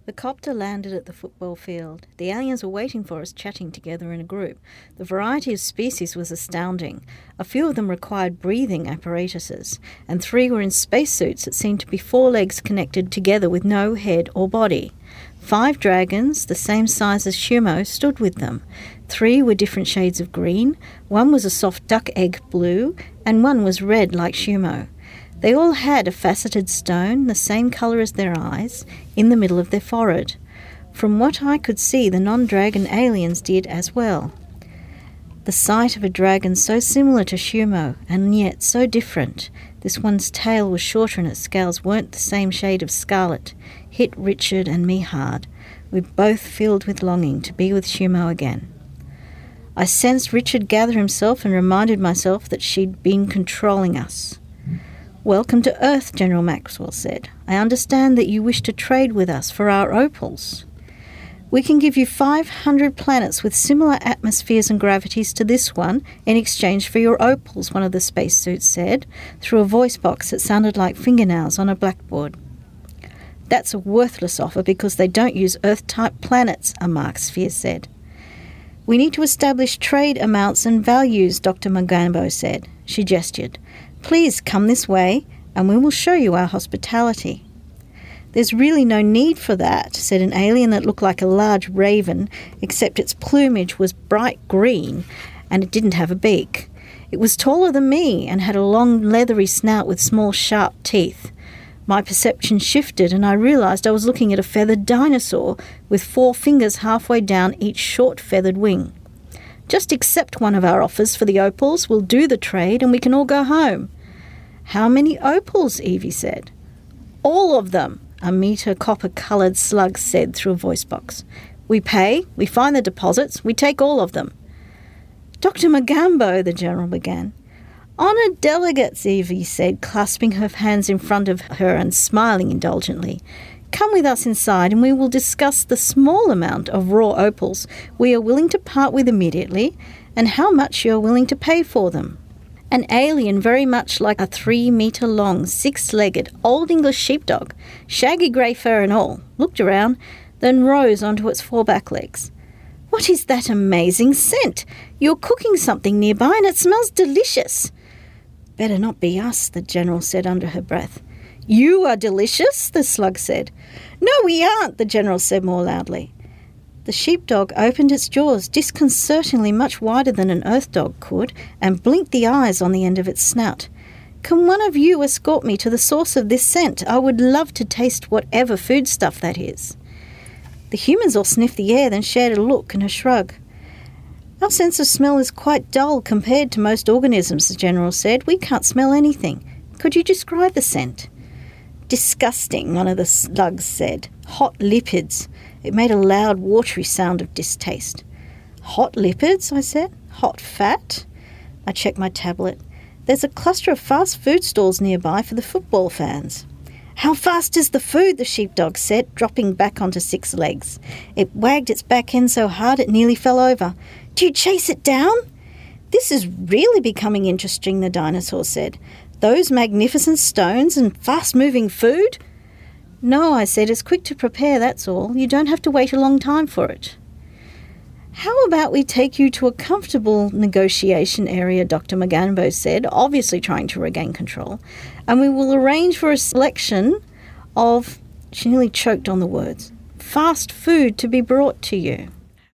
The copter landed at the football field. The aliens were waiting for us, chatting together in a group. The variety of species was astounding. A few of them required breathing apparatuses, and 3 were in spacesuits that seemed to be 4 legs connected together with no head or body. 5 dragons, the same size as Shumo, stood with them. 3 were different shades of green, 1 was a soft duck egg blue, and 1 was red like Shumo. They all had a faceted stone, the same colour as their eyes, in the middle of their forehead. From what I could see, the non-dragon aliens did as well. The sight of a dragon so similar to Shumo, and yet so different. This one's tail was shorter and its scales weren't the same shade of scarlet, hit Richard and me hard. We both filled with longing to be with Shumo again. I sensed Richard gather himself and reminded myself that she'd been controlling us. "Welcome to Earth," General Maxwell said. "I understand that you wish to trade with us for our opals. We can give you 500 planets with similar atmospheres and gravities to this one in exchange for your opals," one of the spacesuits said, through a voice box that sounded like fingernails on a blackboard. "That's a worthless offer because they don't use Earth-type planets," a Mark sphere said. "We need to establish trade amounts and values," Dr. Magambo said. She gestured. "Please come this way, and we will show you our hospitality." "There's really no need for that," said an alien that looked like a large raven, except its plumage was bright green, and it didn't have a beak. It was taller than me, and had a long leathery snout with small sharp teeth. My perception shifted, and I realised I was looking at a feathered dinosaur with 4 fingers halfway down each short feathered wing. "Just accept one of our offers for the opals, we'll do the trade, and we can all go home." "How many opals?" Evie said. "All of them," a meter copper-coloured slug said through a voice box. "We pay, we find the deposits, we take all of them." "Dr. Magambo," the General began. "Honoured delegates," Evie said, clasping her hands in front of her and smiling indulgently. "Come with us inside and we will discuss the small amount of raw opals we are willing to part with immediately and how much you are willing to pay for them." An alien very much like a 3-metre-long, 6-legged, old English sheepdog, shaggy grey fur and all, looked around, then rose onto its 4 back legs. "What is that amazing scent? You're cooking something nearby and it smells delicious." "Better not be us," the General said under her breath. "You are delicious," the slug said. "No, we aren't," the General said more loudly. The sheepdog opened its jaws disconcertingly much wider than an earth dog could and blinked the eyes on the end of its snout. "Can one of you escort me to the source of this scent? I would love to taste whatever foodstuff that is." The humans all sniffed the air, then shared a look and a shrug. "Our sense of smell is quite dull compared to most organisms," the General said. "We can't smell anything. Could you describe the scent?" "Disgusting," one of the slugs said. "Hot lipids." It made a loud, watery sound of distaste. "Hot lipids?" I said. "Hot fat?" I checked my tablet. "There's a cluster of fast food stalls nearby for the football fans." "How fast is the food?" the sheepdog said, dropping back onto 6 legs. It wagged its back end so hard it nearly fell over. "Do you chase it down?" "This is really becoming interesting," the dinosaur said. "Those magnificent stones and fast-moving food?" "No," I said, "it's quick to prepare, that's all. You don't have to wait a long time for it." "How about we take you to a comfortable negotiation area," Dr. Magambo said, obviously trying to regain control, "and we will arrange for a selection of," she nearly choked on the words, "fast food to be brought to you."